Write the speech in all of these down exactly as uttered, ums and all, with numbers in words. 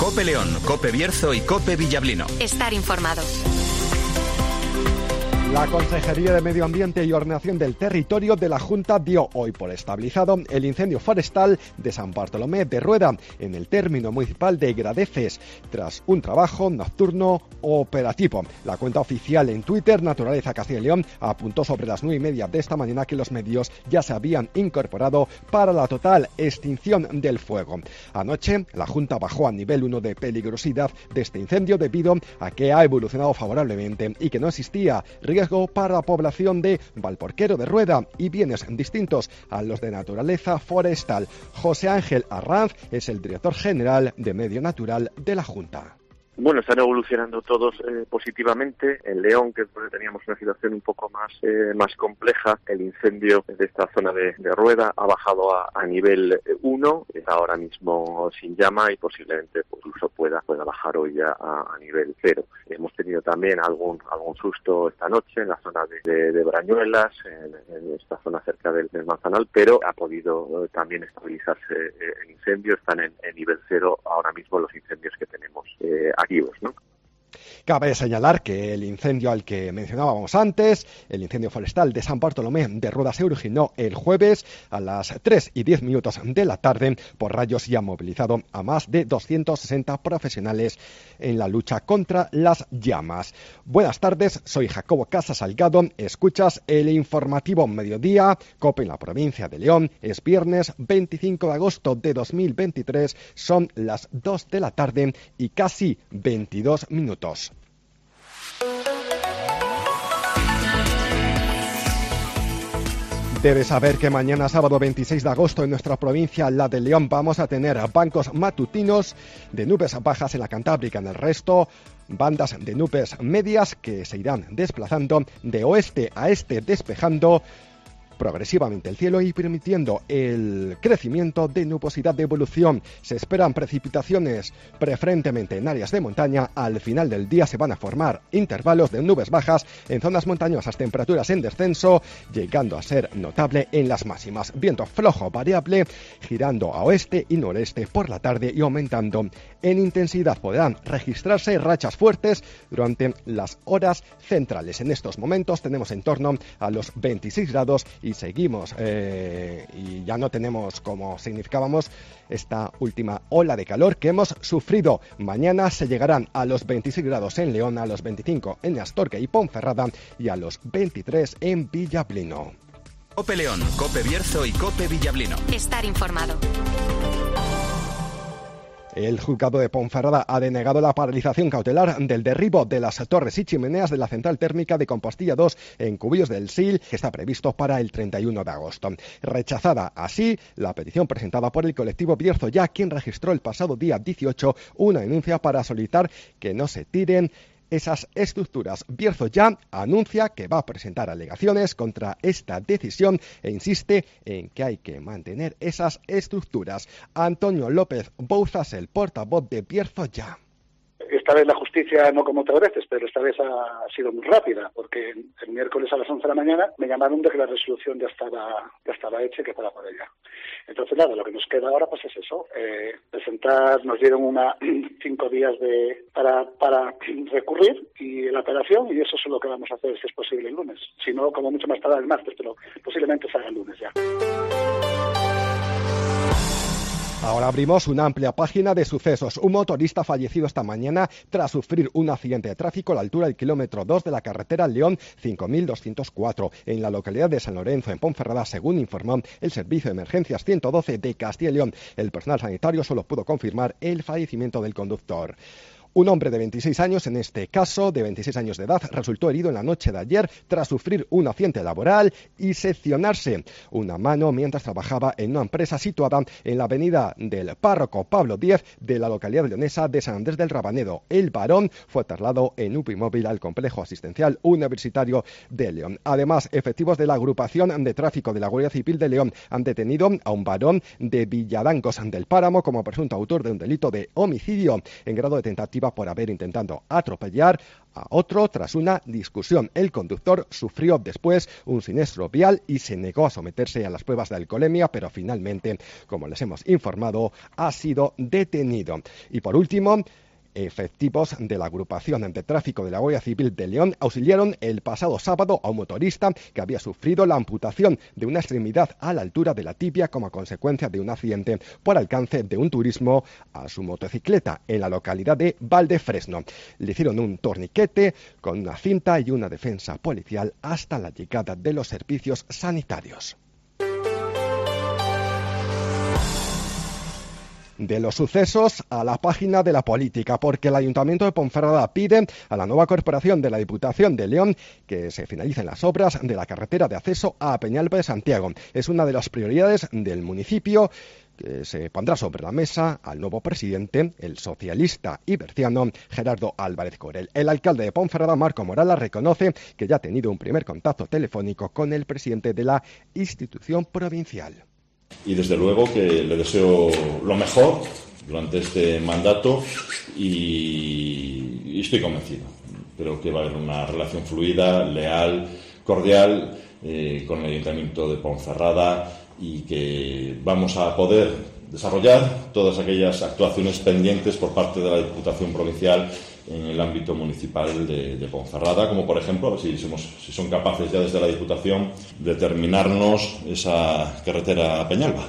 COPE León, COPE Bierzo y COPE Villablino. Estar informado. La Consejería de Medio Ambiente y Ordenación del Territorio de la Junta dio hoy por estabilizado el incendio forestal de San Bartolomé de Rueda en el término municipal de Gradeces, tras un trabajo nocturno operativo. La cuenta oficial en Twitter, Naturaleza Castilla y León, apuntó sobre las nueve y media de esta mañana que los medios ya se habían incorporado para la total extinción del fuego. Anoche, la Junta bajó a nivel uno de peligrosidad de este incendio debido a que ha evolucionado favorablemente y que no existía riesgo para la población de Valporquero de Rueda y bienes distintos a los de naturaleza forestal. José Ángel Arranz es el director general de Medio Natural de la Junta. Bueno, están evolucionando todos eh, positivamente. En León, que es donde teníamos una situación un poco más eh, más compleja, el incendio de esta zona de, de Rueda ha bajado a, a nivel uno, está ahora mismo sin llama y posiblemente incluso pueda, pueda bajar hoy ya a, a nivel cero. Hemos tenido también algún algún susto esta noche en la zona de, de, de Brañuelas, en, en esta zona cerca del, del Manzanal, pero ha podido eh, también estabilizarse eh, el incendio. Están en, en nivel cero ahora mismo los incendios que tenemos eh, aquí. ¿no? Cabe señalar que el incendio al que mencionábamos antes, el incendio forestal de San Bartolomé de Rueda, se originó el jueves a las tres y diez minutos de la tarde por rayos y ha movilizado a más de doscientos sesenta profesionales en la lucha contra las llamas. Buenas tardes, soy Jacobo Casa Salgado, escuchas el informativo Mediodía, COPE en la provincia de León. Es viernes veinticinco de agosto de dos mil veintitrés, son las dos de la tarde y casi veintidós minutos. Debes saber que mañana, sábado veintiséis de agosto, en nuestra provincia, la de León, vamos a tener bancos matutinos de nubes bajas en la Cantábrica. En el resto, bandas de nubes medias que se irán desplazando de oeste a este, despejando progresivamente el cielo y permitiendo el crecimiento de nubosidad de evolución. Se esperan precipitaciones preferentemente en áreas de montaña. Al final del día se van a formar intervalos de nubes bajas en zonas montañosas, temperaturas en descenso, llegando a ser notable en las máximas. Viento flojo variable, girando a oeste y noreste por la tarde y aumentando en intensidad. Podrán registrarse rachas fuertes durante las horas centrales. En estos momentos tenemos en torno a los veintiséis grados y seguimos eh, y ya no tenemos, como significábamos, esta última ola de calor que hemos sufrido. Mañana se llegarán a los veintiséis grados en León, a los veinticinco en Astorga y Ponferrada y a los veintitrés en Villablino. COPE León, COPE Bierzo y COPE Villablino. Estar informado. El juzgado de Ponferrada ha denegado la paralización cautelar del derribo de las torres y chimeneas de la central térmica de Compostilla dos en Cubillos del Sil, que está previsto para el treinta y uno de agosto. Rechazada así la petición presentada por el colectivo Bierzo Ya, quien registró el pasado día dieciocho una denuncia para solicitar que no se tiren esas estructuras. Bierzo Ya anuncia que va a presentar alegaciones contra esta decisión e insiste en que hay que mantener esas estructuras. Antonio López Bouzas, el portavoz de Bierzo Ya. Esta vez la justicia, no como otras veces, pero esta vez ha sido muy rápida, porque el miércoles a las once de la mañana me llamaron de que la resolución ya estaba ya estaba hecha y que fuera por ella. Entonces, nada, lo que nos queda ahora pues es eso, eh, presentar, nos dieron una cinco días de para para recurrir y la apelación, y eso es lo que vamos a hacer si es posible el lunes. Si no, como mucho más tarde el martes, pero posiblemente salga el lunes ya. Ahora abrimos una amplia página de sucesos. Un motorista fallecido esta mañana tras sufrir un accidente de tráfico a la altura del kilómetro dos de la carretera León cinco mil doscientos cuatro, en la localidad de San Lorenzo, en Ponferrada, según informó el Servicio de Emergencias ciento doce de Castilla y León. El personal sanitario solo pudo confirmar el fallecimiento del conductor. Un hombre de veintiséis años, en este caso de veintiséis años de edad, resultó herido en la noche de ayer tras sufrir un accidente laboral y seccionarse una mano mientras trabajaba en una empresa situada en la avenida del Párroco Pablo X de la localidad leonesa de San Andrés del Rabanedo. El varón fue trasladado en U P I móvil al complejo asistencial universitario de León. Además, efectivos de la agrupación de tráfico de la Guardia Civil de León han detenido a un varón de Villadangos del Páramo como presunto autor de un delito de homicidio en grado de tentativa iniciativa por haber intentado atropellar a otro tras una discusión. El conductor sufrió después un siniestro vial y se negó a someterse a las pruebas de alcoholemia, pero finalmente, como les hemos informado, ha sido detenido. Y por último, efectivos de la agrupación de tráfico de la Guardia Civil de León auxiliaron el pasado sábado a un motorista que había sufrido la amputación de una extremidad a la altura de la tibia como consecuencia de un accidente por alcance de un turismo a su motocicleta en la localidad de Valdefresno. Le hicieron un torniquete con una cinta y una defensa policial hasta la llegada de los servicios sanitarios. De los sucesos a la página de la política, porque el Ayuntamiento de Ponferrada pide a la nueva corporación de la Diputación de León que se finalicen las obras de la carretera de acceso a Peñalba de Santiago. Es una de las prioridades del municipio que se pondrá sobre la mesa al nuevo presidente, el socialista y berciano Gerardo Álvarez Corel. El alcalde de Ponferrada, Marco Morala, reconoce que ya ha tenido un primer contacto telefónico con el presidente de la institución provincial. Y desde luego que le deseo lo mejor durante este mandato y, y estoy convencido. Creo que va a haber una relación fluida, leal, cordial eh, con el Ayuntamiento de Ponferrada y que vamos a poder desarrollar todas aquellas actuaciones pendientes por parte de la Diputación Provincial en el ámbito municipal de, de Ponferrada, como por ejemplo, si, somos, si son capaces ya desde la Diputación de terminarnos esa carretera a Peñalba.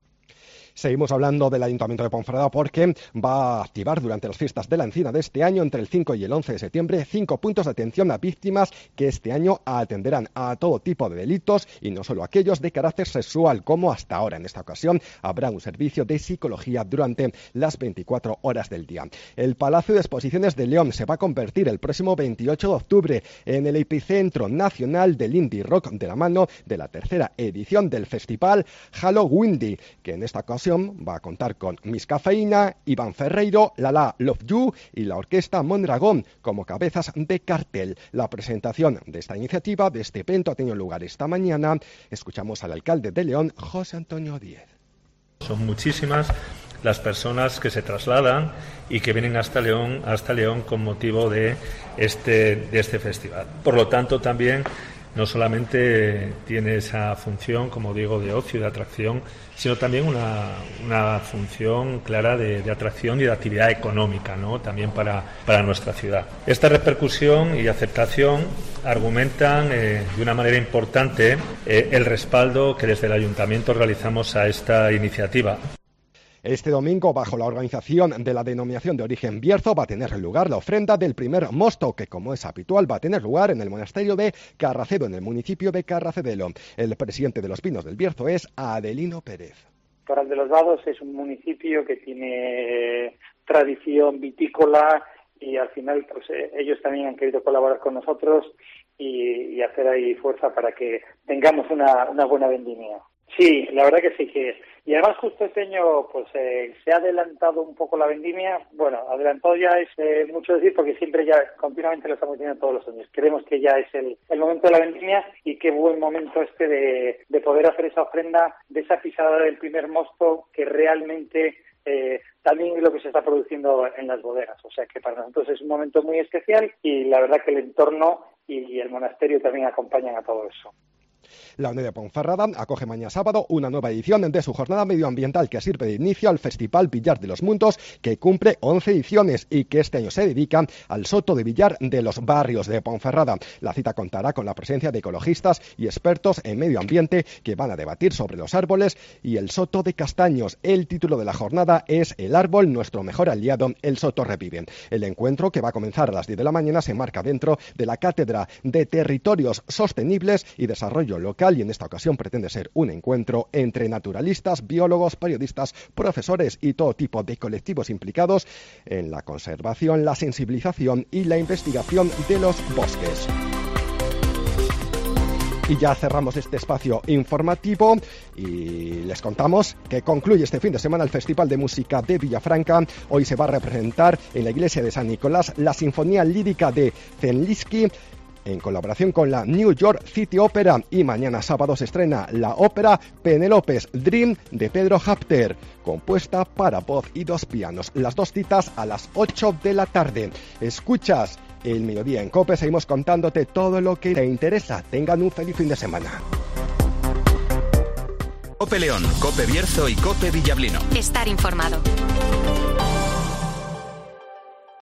Seguimos hablando del Ayuntamiento de Ponferrada porque va a activar durante las fiestas de la Encina de este año, entre el cinco y el once de septiembre, cinco puntos de atención a víctimas que este año atenderán a todo tipo de delitos y no solo aquellos de carácter sexual como hasta ahora. En esta ocasión habrá un servicio de psicología durante las veinticuatro horas del día. El Palacio de Exposiciones de León se va a convertir el próximo veintiocho de octubre en el epicentro nacional del indie rock de la mano de la tercera edición del festival Halloween, que en esta ocasión va a contar con Miss Cafeína, Iván Ferreiro, Lala Love You y la orquesta Mondragón como cabezas de cartel. La presentación de esta iniciativa, de este evento, ha tenido lugar esta mañana. Escuchamos al alcalde de León, José Antonio Díez. Son muchísimas las personas que se trasladan y que vienen hasta León, hasta León con motivo de este, de este festival. Por lo tanto, también no solamente tiene esa función, como digo, de ocio y de atracción, sino también una, una función clara de, de atracción y de actividad económica, ¿no? También para, para nuestra ciudad. Esta repercusión y aceptación argumentan eh, de una manera importante eh, el respaldo que desde el Ayuntamiento realizamos a esta iniciativa. Este domingo, bajo la organización de la denominación de origen Bierzo, va a tener lugar la ofrenda del primer mosto, que como es habitual va a tener lugar en el monasterio de Carracedo, en el municipio de Carracedelo. El presidente de los Pinos del Bierzo es Adelino Pérez. Toral de los Vados es un municipio que tiene tradición vitícola y al final pues ellos también han querido colaborar con nosotros y, y hacer ahí fuerza para que tengamos una, una buena vendimia. Sí, la verdad que sí que y además justo este año pues eh, se ha adelantado un poco la vendimia. Bueno, adelantado ya es eh, mucho decir porque siempre ya continuamente lo estamos diciendo todos los años. Creemos que ya es el, el momento de la vendimia y qué buen momento este de, de poder hacer esa ofrenda de esa pisada del primer mosto que realmente eh, también es lo que se está produciendo en las bodegas. O sea que para nosotros es un momento muy especial y la verdad que el entorno y el monasterio también acompañan a todo eso. La Unión de Ponferrada acoge mañana sábado una nueva edición de su jornada medioambiental que sirve de inicio al Festival Villar de los Mundos, que cumple once ediciones y que este año se dedica al Soto de Villar de los barrios de Ponferrada. La cita contará con la presencia de ecologistas y expertos en medio ambiente que van a debatir sobre los árboles y el Soto de Castaños. El título de la jornada es El árbol, nuestro mejor aliado, el Soto revive. El encuentro, que va a comenzar a las diez de la mañana, se marca dentro de la Cátedra de Territorios Sostenibles y Desarrollo Local y en esta ocasión pretende ser un encuentro entre naturalistas, biólogos, periodistas, profesores y todo tipo de colectivos implicados en la conservación, la sensibilización y la investigación de los bosques. Y ya cerramos este espacio informativo y les contamos que concluye este fin de semana el Festival de Música de Villafranca. Hoy se va a representar en la iglesia de San Nicolás la Sinfonía Lírica de Zenliski, en colaboración con la New York City Opera, y mañana sábado se estrena la ópera Penélopes Dream de Pedro Hapter, compuesta para voz y dos pianos. Las dos citas a las ocho de la tarde. Escuchas El Mediodía en COPE, seguimos contándote todo lo que te interesa. Tengan un feliz fin de semana. COPE León, COPE Bierzo y COPE Villablino. Estar informado.